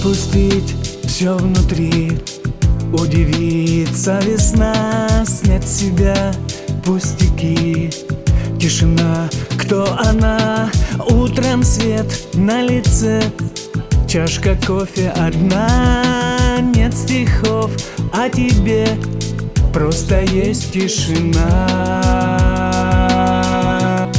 Отпустить все внутри, удивится весна, снять с себя пустяки. Тишина, кто она? Утром свет на лице, чашка кофе одна. Нет стихов о тебе, просто есть тишина.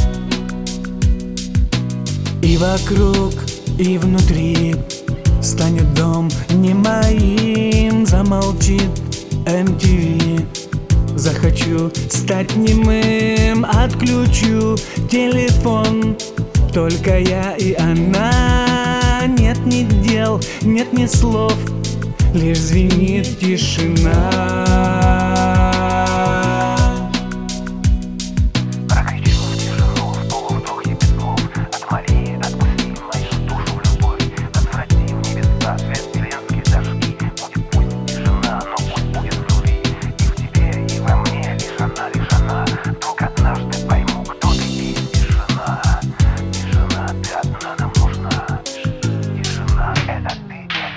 И вокруг, и внутри станет дом не моим. Замолчит MTV. Захочу стать немым, отключу телефон. Только я и она. Нет ни дел, нет ни слов, лишь звенит тишина. Прокричу в тишину, в полувдохе без слов. От Марии отпусти мою душу в любовь. Отврати в небеса свет вселенских дождей. Пусть тишина, но пусть будет внутри. И в тебе, и во мне лишь она. Вдруг однажды пойму, кто ты есть. Тишина, тишина, ты одна нам нужна. Тишина, это ты, это я.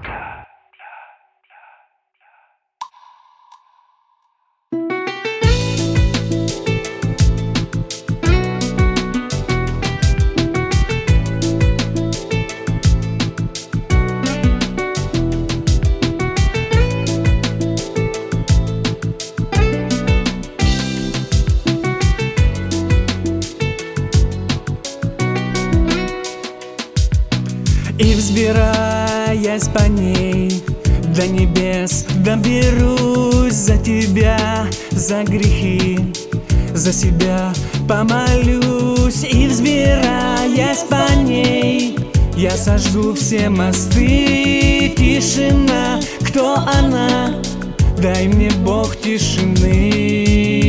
И взбираясь по ней до небес, доберусь за тебя, за грехи, за себя помолюсь. И взбираясь по ней, я сожгу все мосты. Тишина, кто она? Дай мне Бог тишины.